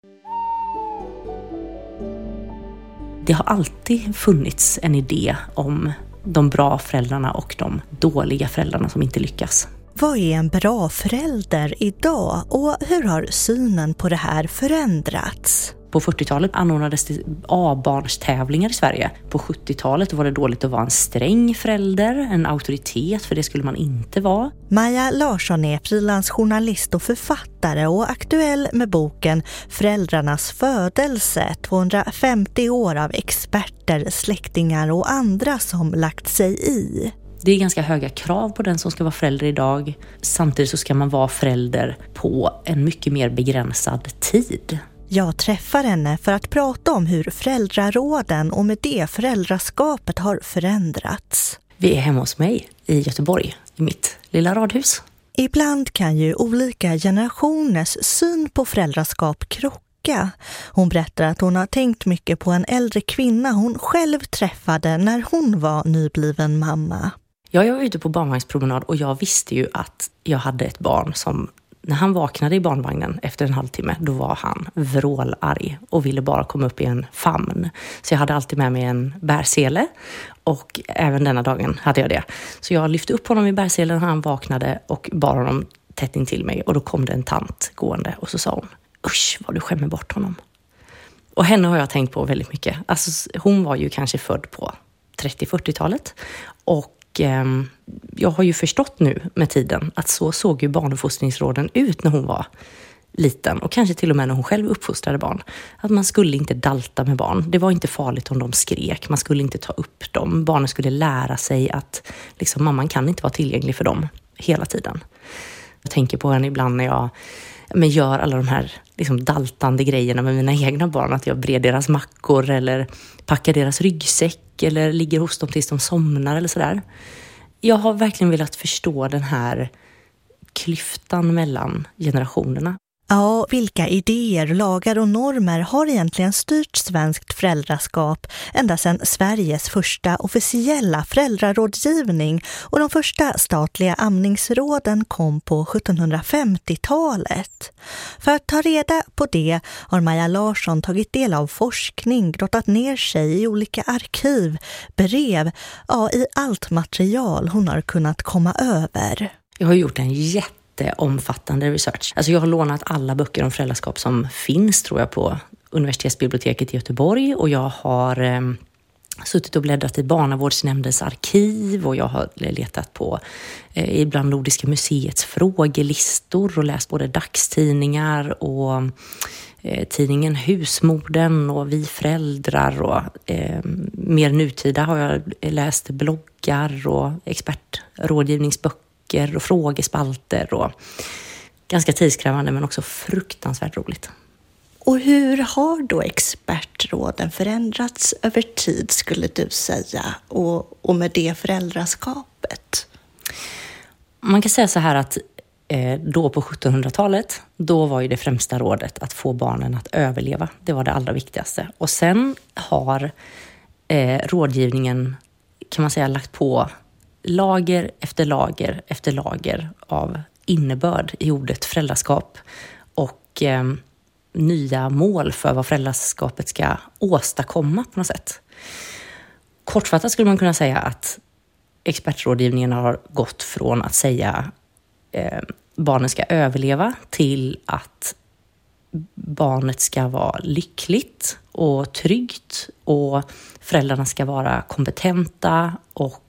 Det har alltid funnits en idé om de bra föräldrarna och de dåliga föräldrarna som inte lyckas. Vad är en bra förälder idag och hur har synen på det här förändrats? På 40-talet anordnades det A-barnstävlingar i Sverige. På 70-talet var det dåligt att vara en sträng förälder, en auktoritet, för det skulle man inte vara. Maja Larsson är frilansjournalist och författare och aktuell med boken Föräldrarnas födelse, 250 år av experter, släktingar och andra som lagt sig i. Det är ganska höga krav på den som ska vara förälder idag. Samtidigt så ska man vara förälder på en mycket mer begränsad tid. Jag träffar henne för att prata om hur föräldraråden och med det föräldraskapet har förändrats. Vi är hemma hos mig i Göteborg, i mitt lilla radhus. Ibland kan ju olika generationers syn på föräldraskap krocka. Hon berättar att hon har tänkt mycket på en äldre kvinna hon själv träffade när hon var nybliven mamma. Jag var ute på barnvagnspromenad och jag visste ju att jag hade ett barn som, när han vaknade i barnvagnen efter en halvtimme, då var han vrålarg och ville bara komma upp i en famn. Så jag hade alltid med mig en bärsele och även denna dagen hade jag det. Så jag lyfte upp honom i bärselen när han vaknade och bar honom tätt in till mig. Och då kom det en tant gående och så sa hon: "Usch, vad du skämmer bort honom." Och henne har jag tänkt på väldigt mycket. Alltså, hon var ju kanske född på 30-40-talet och jag har ju förstått nu med tiden att så såg ju barnuppfostringsråden ut när hon var liten och kanske till och med när hon själv uppfostrade barn. Att man skulle inte dalta med barn. Det var inte farligt om de skrek. Man skulle inte ta upp dem. Barnen skulle lära sig att liksom, mamman kan inte vara tillgänglig för dem hela tiden. Jag tänker på henne ibland när jag gör alla de här liksom, daltande grejerna med mina egna barn. Att jag brer deras mackor eller packar deras ryggsäck eller ligger hos dem tills de somnar eller sådär. Jag har verkligen velat förstå den här klyftan mellan generationerna. Ja, vilka idéer, lagar och normer har egentligen styrt svenskt föräldraskap ända sedan Sveriges första officiella föräldrarådgivning och de första statliga amningsråden kom på 1750-talet. För att ta reda på det har Maja Larsson tagit del av forskning, grottat ner sig i olika arkiv, brev, i allt material hon har kunnat komma över. Jag har gjort en omfattande research. Alltså jag har lånat alla böcker om föräldraskap som finns, tror jag, på Universitetsbiblioteket i Göteborg, och jag har suttit och bläddrat i Barnavårdsnämndens arkiv och jag har letat på ibland Nordiska museets frågelistor och läst både dagstidningar och tidningen Husmodern och Vi föräldrar och mer nutida har jag läst bloggar och expertrådgivningsböcker och frågespalter och ganska tidskrävande men också fruktansvärt roligt. Och hur har då expertråden förändrats över tid, skulle du säga, och med det föräldraskapet? Man kan säga så här att då på 1700-talet, då var ju det främsta rådet att få barnen att överleva. Det var det allra viktigaste. Och sen har rådgivningen, kan man säga, lagt på lager efter lager efter lager av innebörd i ordet föräldraskap och nya mål för vad föräldraskapet ska åstadkomma på något sätt. Kortfattat skulle man kunna säga att expertrådgivningen har gått från att säga barnen ska överleva till att barnet ska vara lyckligt och tryggt och föräldrarna ska vara kompetenta och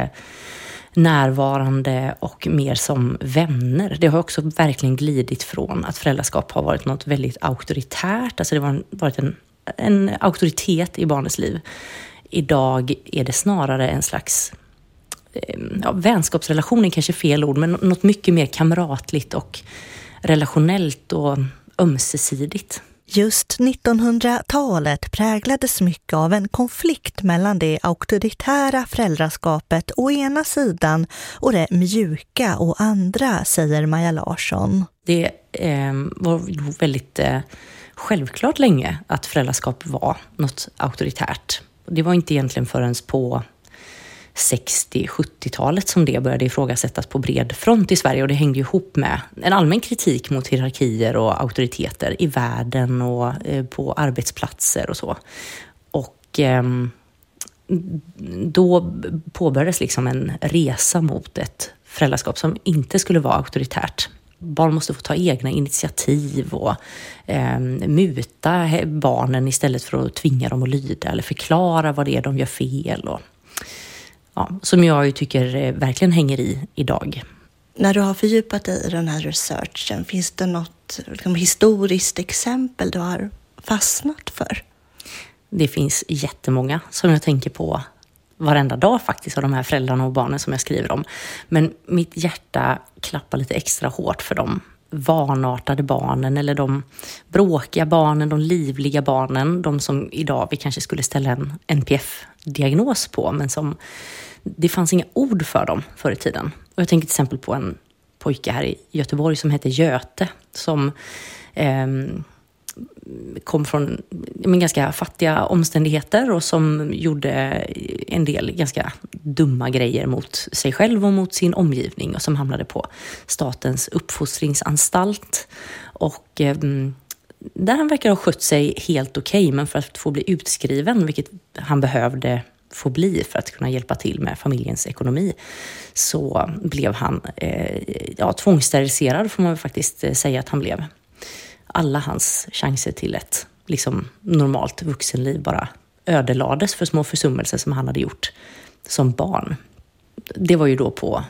närvarande och mer som vänner. Det har också verkligen glidit från att föräldraskap har varit något väldigt auktoritärt. Alltså det har varit en auktoritet i barnets liv. Idag är det snarare en slags vänskapsrelation är kanske fel ord, men något mycket mer kamratligt och relationellt och ömsesidigt. Just 1900-talet präglades mycket av en konflikt mellan det auktoritära föräldraskapet å ena sidan och det mjuka å andra, säger Maja Larsson. Det var väldigt självklart länge att föräldraskap var något auktoritärt. Det var inte egentligen förrän på 60-70-talet som det började ifrågasättas på bred front i Sverige, och det hängde ihop med en allmän kritik mot hierarkier och auktoriteter i världen och på arbetsplatser och så. Och då påbörjades liksom en resa mot ett föräldraskap som inte skulle vara auktoritärt. Barn måste få ta egna initiativ och muta barnen istället för att tvinga dem att lyda eller förklara vad det är de gör fel. Och, ja, som jag ju tycker verkligen hänger i idag. När du har fördjupat dig i den här researchen, finns det något historiskt exempel du har fastnat för? Det finns jättemånga som jag tänker på varenda dag faktiskt, av de här föräldrarna och barnen som jag skriver om. Men mitt hjärta klappar lite extra hårt för de vanartade barnen, eller de bråkiga barnen, de livliga barnen, de som idag vi kanske skulle ställa en NPF-diagnos på, men som det fanns inga ord för dem förr i tiden. Och jag tänker till exempel på en pojke här i Göteborg som heter Göte, som kom från ganska fattiga omständigheter och som gjorde en del ganska dumma grejer mot sig själv och mot sin omgivning, och som hamnade på statens uppfostringsanstalt. Och där han verkar ha skött sig helt okej, men för att få bli utskriven, vilket han behövde få bli för att kunna hjälpa till med familjens ekonomi, så blev han tvångssteriliserad, får man faktiskt säga att han blev. Alla hans chanser till ett liksom normalt vuxenliv bara ödelades för små försummelser som han hade gjort som barn. Det var ju då på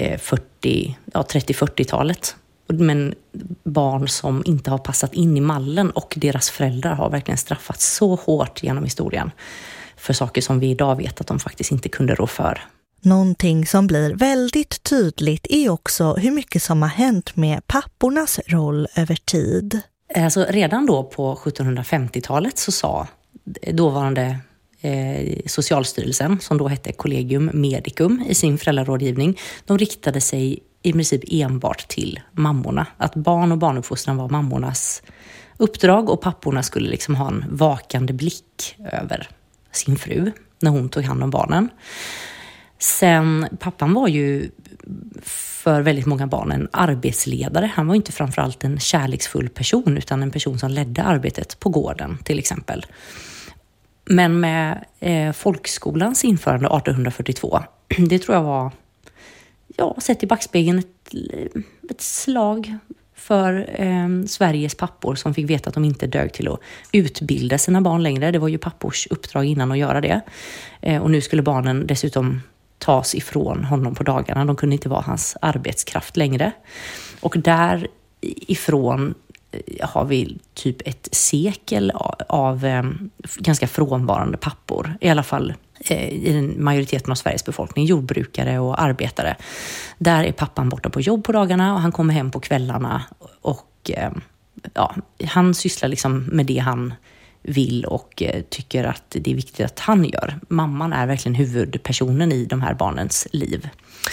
30-40-talet. Men barn som inte har passat in i mallen, och deras föräldrar har verkligen straffats så hårt genom historien för saker som vi idag vet att de faktiskt inte kunde rå för. Någonting som blir väldigt tydligt är också hur mycket som har hänt med pappornas roll över tid. Alltså redan då på 1750-talet så sa dåvarande Socialstyrelsen, som då hette Collegium Medicum, i sin föräldrarådgivning, de riktade sig i princip enbart till mammorna. Att barn och barnuppfostran var mammornas uppdrag, och papporna skulle liksom ha en vakande blick över sin fru när hon tog hand om barnen. Sen, pappan var ju för väldigt många barn en arbetsledare. Han var inte framförallt en kärleksfull person, utan en person som ledde arbetet på gården till exempel. Men med folkskolans införande 1842, det tror jag var, sett i backspegeln, ett slag för Sveriges pappor som fick veta att de inte dög till att utbilda sina barn längre. Det var ju pappors uppdrag innan att göra det. Och nu skulle barnen dessutom tas ifrån honom på dagarna. De kunde inte vara hans arbetskraft längre. Och därifrån har vi typ ett sekel av ganska frånvarande pappor. I alla fall i den majoriteten av Sveriges befolkning, jordbrukare och arbetare. Där är pappan borta på jobb på dagarna och han kommer hem på kvällarna. Och han sysslar liksom med det han vill och tycker att det är viktigt att han gör. Mamman är verkligen huvudpersonen i de här barnens liv.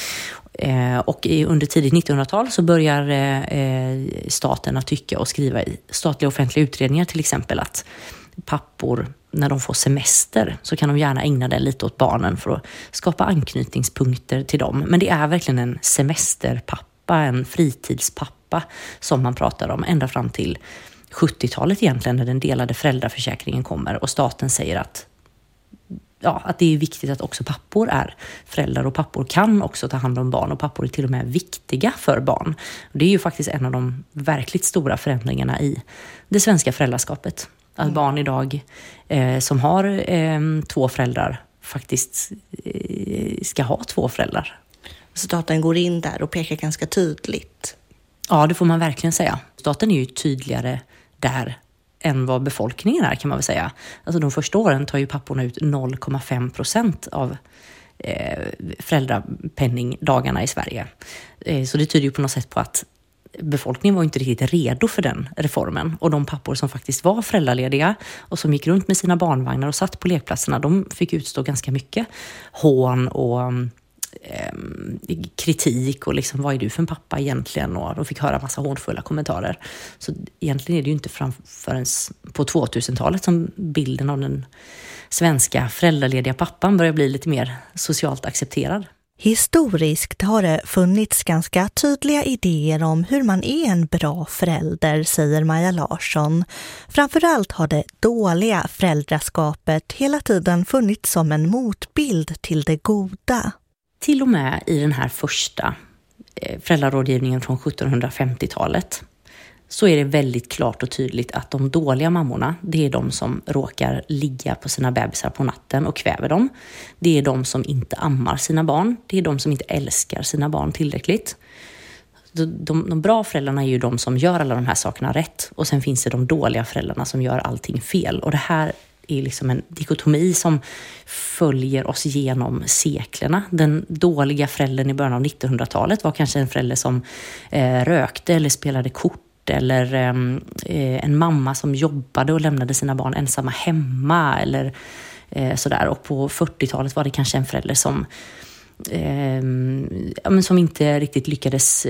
Och under tidigt 1900-tal så börjar staten att tycka och skriva i statliga offentliga utredningar till exempel att pappor, när de får semester, så kan de gärna ägna den lite åt barnen för att skapa anknytningspunkter till dem. Men det är verkligen en semesterpappa, en fritidspappa som man pratar om ända fram till 70-talet egentligen, när den delade föräldraförsäkringen kommer och staten säger att det är viktigt att också pappor är föräldrar, och pappor kan också ta hand om barn, och pappor är till och med viktiga för barn. Och det är ju faktiskt en av de verkligt stora förändringarna i det svenska föräldraskapet. Att barn idag som har 2 föräldrar faktiskt ska ha 2 föräldrar. Staten går in där och pekar ganska tydligt. Ja, det får man verkligen säga. Staten är ju tydligare där än vad befolkningen är, kan man väl säga. Alltså de första åren tar ju papporna ut 0,5% av föräldrapenningdagarna i Sverige. Så det tyder ju på något sätt på att befolkningen var inte riktigt redo för den reformen. Och de pappor som faktiskt var föräldralediga och som gick runt med sina barnvagnar och satt på lekplatserna, de fick utstå ganska mycket hån och kritik och liksom, vad är du för en pappa egentligen? Och de fick höra massa hånfulla kommentarer. Så egentligen är det ju inte förrän på 2000-talet som bilden av den svenska föräldralediga pappan börjar bli lite mer socialt accepterad. Historiskt har det funnits ganska tydliga idéer om hur man är en bra förälder, säger Maja Larsson. Framförallt har det dåliga föräldraskapet hela tiden funnits som en motbild till det goda. Till och med i den här första föräldrarådgivningen från 1750-talet så är det väldigt klart och tydligt att de dåliga mammorna, det är de som råkar ligga på sina bebisar på natten och kväver dem. Det är de som inte ammar sina barn. Det är de som inte älskar sina barn tillräckligt. De bra föräldrarna är ju de som gör alla de här sakerna rätt. Och sen finns det de dåliga föräldrarna som gör allting fel. Och det här är liksom en dikotomi som följer oss genom seklerna. Den dåliga föräldern i början av 1900-talet var kanske en förälder som rökte eller spelade kort. Eller en mamma som jobbade och lämnade sina barn ensamma hemma. Eller sådär. Och på 40-talet var det kanske en förälder som inte riktigt lyckades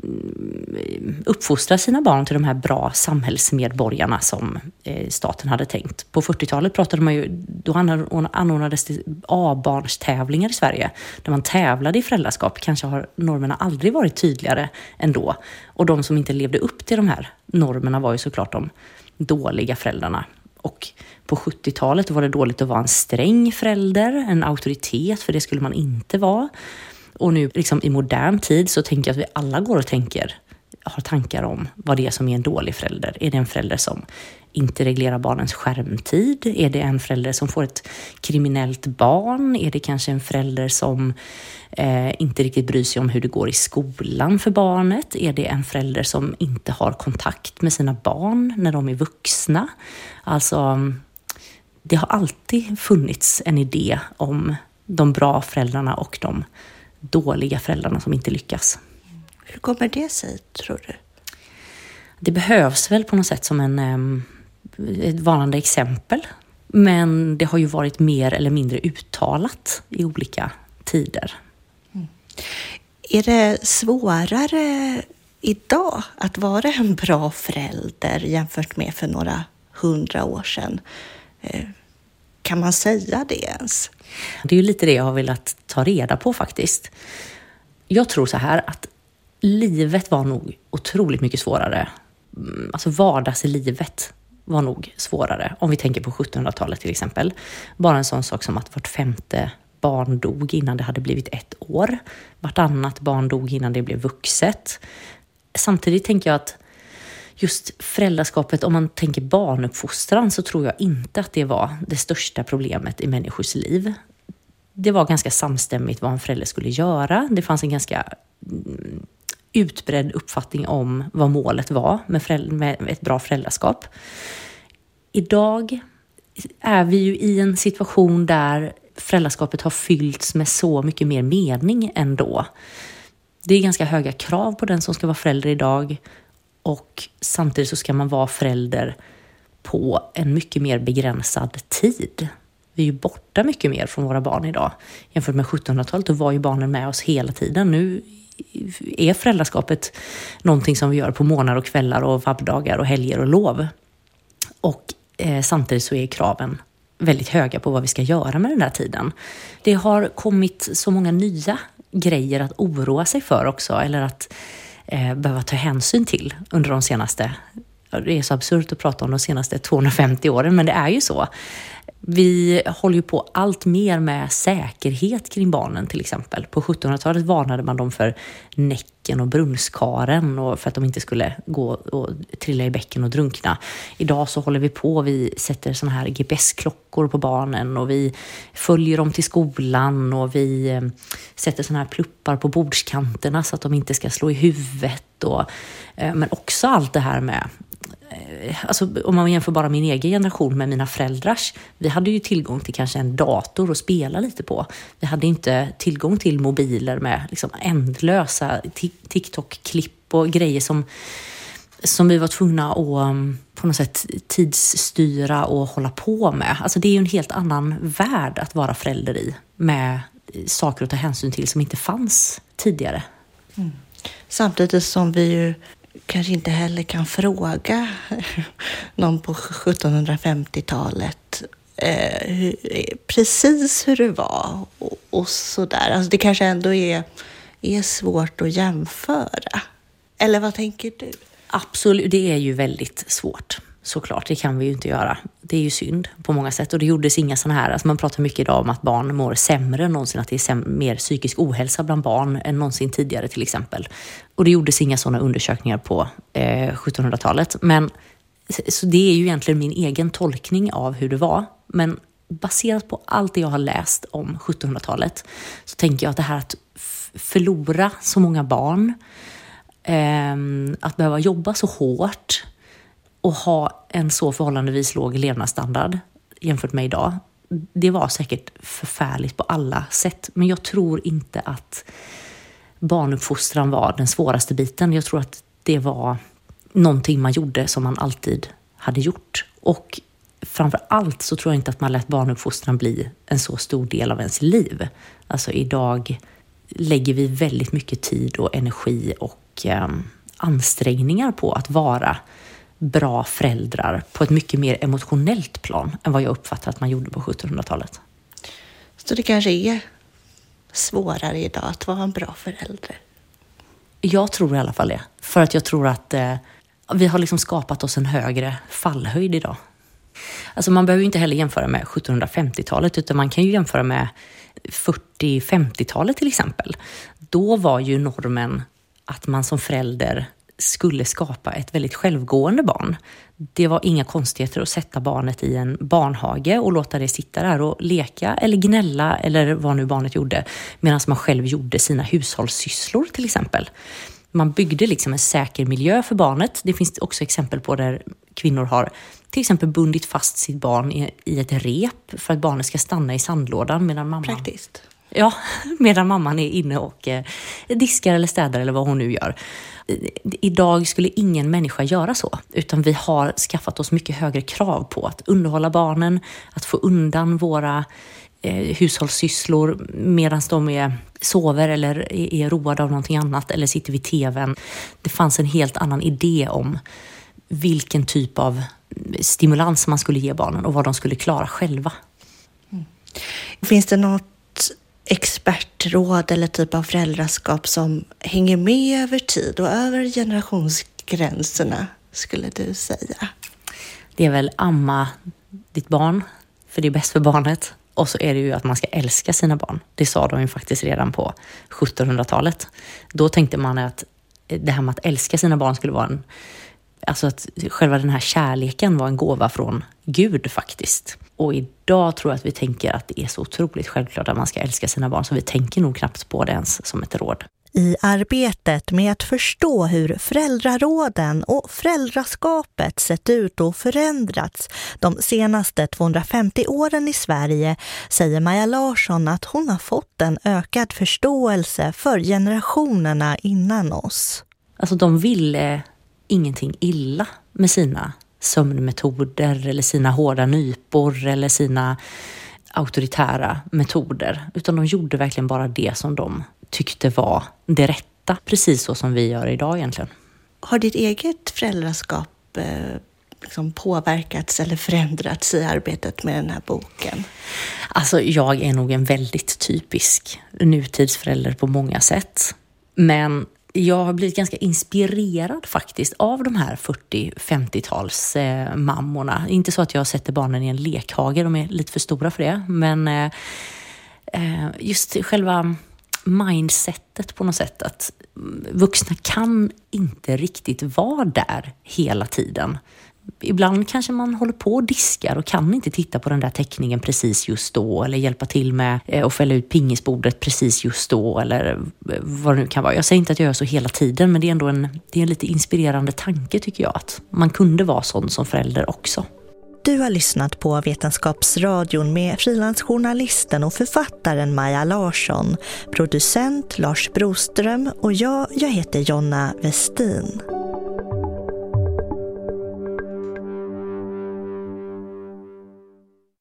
uppfostra sina barn till de här bra samhällsmedborgarna som staten hade tänkt. På 40-talet pratade man ju, då anordnades det A-barnstävlingar i Sverige där man tävlade i föräldraskap. Kanske har normerna aldrig varit tydligare än då. Och de som inte levde upp till de här normerna var ju såklart de dåliga föräldrarna. Och på 70-talet var det dåligt att vara en sträng förälder, en auktoritet, för det skulle man inte vara. Och nu liksom i modern tid så tänker jag att vi alla går och har tankar om vad det är som är en dålig förälder. Är det en förälder som inte reglerar barnens skärmtid? Är det en förälder som får ett kriminellt barn? Är det kanske en förälder som inte riktigt bryr sig om hur det går i skolan för barnet? Är det en förälder som inte har kontakt med sina barn när de är vuxna? Alltså, det har alltid funnits en idé om de bra föräldrarna och de dåliga föräldrarna som inte lyckas. Hur kommer det sig, tror du? Det behövs väl på något sätt som ett varnande exempel. Men det har ju varit mer eller mindre uttalat i olika tider. Mm. Är det svårare idag att vara en bra förälder jämfört med för några 100 år sedan? Kan man säga det ens? Det är ju lite det jag har velat ta reda på faktiskt. Jag tror så här att livet var nog otroligt mycket svårare. Alltså vardagslivet var nog svårare. Om vi tänker på 1700-talet till exempel. Bara en sån sak som att vart 5:e barn dog innan det hade blivit 1 år. Vartannat barn dog innan det blev vuxet. Samtidigt tänker jag att just föräldraskapet, om man tänker barnuppfostran, så tror jag inte att det var det största problemet i människors liv. Det var ganska samstämmigt vad en förälder skulle göra. Det fanns en ganska utbredd uppfattning om vad målet var med ett bra föräldraskap. Idag är vi ju i en situation där föräldraskapet har fyllts med så mycket mer mening än då. Det är ganska höga krav på den som ska vara förälder idag, och samtidigt så ska man vara förälder på en mycket mer begränsad tid. Vi är ju borta mycket mer från våra barn idag. Jämfört med 1700-talet, då var ju barnen med oss hela tiden. Nu är föräldraskapet någonting som vi gör på morgnar och kvällar och vabbdagar och helger och lov. Och samtidigt så är kraven väldigt höga på vad vi ska göra med den här tiden. Det har kommit så många nya grejer att oroa sig för också, eller att behöva ta hänsyn till under de senaste, det är så absurt att prata om de senaste 250 åren, men det är ju så. Vi håller ju på allt mer med säkerhet kring barnen till exempel. På 1700-talet varnade man dem för näcken och brunskaren och för att de inte skulle gå och trilla i bäcken och drunkna. Idag så håller vi på, vi sätter såna här GPS-klockor på barnen och vi följer dem till skolan och vi sätter såna här pluppar på bordskanterna så att de inte ska slå i huvudet. Men också allt det här med, alltså om man jämför bara min egen generation med mina föräldrars, vi hade ju tillgång till kanske en dator att spela lite på. Vi hade inte tillgång till mobiler med liksom ändlösa TikTok-klipp och grejer som vi var tvungna att på något sätt tidsstyra och hålla på med. Alltså det är ju en helt annan värld att vara förälder i, med saker att ta hänsyn till som inte fanns tidigare. Mm. Samtidigt som vi ju kanske inte heller kan fråga någon på 1750-talet precis hur det var och sådär. Alltså det kanske ändå är svårt att jämföra. Eller vad tänker du? Absolut, det är ju väldigt svårt. Såklart, det kan vi ju inte göra. Det är ju synd på många sätt. Och det gjordes inga sådana här, alltså man pratar mycket idag om att barn mår sämre än någonsin, att det är mer psykisk ohälsa bland barn än någonsin tidigare till exempel. Och det gjordes inga sådana undersökningar på 1700-talet. Men så det är ju egentligen min egen tolkning av hur det var. Men baserat på allt det jag har läst om 1700-talet så tänker jag att det här att förlora så många barn, att behöva jobba så hårt och ha en så förhållandevis låg levnadsstandard jämfört med idag, det var säkert förfärligt på alla sätt. Men jag tror inte att barnuppfostran var den svåraste biten. Jag tror att det var någonting man gjorde som man alltid hade gjort. Och framför allt så tror jag inte att man lät barnuppfostran bli en så stor del av ens liv. Alltså idag lägger vi väldigt mycket tid och energi och ansträngningar på att vara bra föräldrar på ett mycket mer emotionellt plan än vad jag uppfattar att man gjorde på 1700-talet. Så det kanske är svårare idag att vara en bra förälder? Jag tror i alla fall det. För att jag tror att vi har liksom skapat oss en högre fallhöjd idag. Alltså man behöver ju inte heller jämföra med 1750-talet, utan man kan ju jämföra med 40-50-talet till exempel. Då var ju normen att man som förälder skulle skapa ett väldigt självgående barn. Det var inga konstigheter att sätta barnet i en barnhage och låta det sitta där och leka eller gnälla eller vad nu barnet gjorde, medan man själv gjorde sina hushållssysslor till exempel. Man byggde liksom en säker miljö för barnet. Det finns också exempel på där kvinnor har till exempel bundit fast sitt barn i ett rep för att barnet ska stanna i sandlådan medan mamman... Praktiskt. Ja, medan mamman är inne och diskar eller städar eller vad hon nu gör. Idag skulle ingen människa göra så, utan vi har skaffat oss mycket högre krav på att underhålla barnen, att få undan våra hushållssysslor medan de sover eller är roade av någonting annat eller sitter vid tvn. Det fanns en helt annan idé om vilken typ av stimulans man skulle ge barnen och vad de skulle klara själva. Finns det något expertråd eller typ av föräldraskap som hänger med över tid och över generationsgränserna, skulle du säga? Det är väl amma ditt barn, för det är bäst för barnet. Och så är det ju att man ska älska sina barn. Det sa de ju faktiskt redan på 1700-talet. Då tänkte man att det här med att älska sina barn skulle vara alltså att själva den här kärleken var en gåva från Gud faktiskt. Och idag tror jag att vi tänker att det är så otroligt självklart att man ska älska sina barn, så vi tänker nog knappt på det ens som ett råd. I arbetet med att förstå hur föräldraråden och föräldraskapet sett ut och förändrats de senaste 250 åren i Sverige säger Maja Larsson att hon har fått en ökad förståelse för generationerna innan oss. Alltså de ville ingenting illa med sina sömnmetoder eller sina hårda nypor eller sina auktoritära metoder, utan de gjorde verkligen bara det som de tyckte var det rätta, precis så som vi gör idag egentligen. Har ditt eget föräldraskap liksom påverkats eller förändrats i arbetet med den här boken? Alltså jag är nog en väldigt typisk nutidsförälder på många sätt, men jag har blivit ganska inspirerad faktiskt av de här 40-50-tals mammorna. Inte så att jag sätter barnen i en lekhage, de är lite för stora för det. Men just själva mindsetet på något sätt, att vuxna kan inte riktigt vara där hela tiden. Ibland kanske man håller på och diskar och kan inte titta på den där teckningen precis just då, eller hjälpa till med att fälla ut pingisbordet precis just då, eller vad det nu kan vara. Jag säger inte att jag gör så hela tiden, men det är ändå en lite inspirerande tanke tycker jag, att man kunde vara sån som förälder också. Du har lyssnat på Vetenskapsradion med frilansjournalisten och författaren Maja Larsson, producent Lars Broström och jag heter Jonna Westin.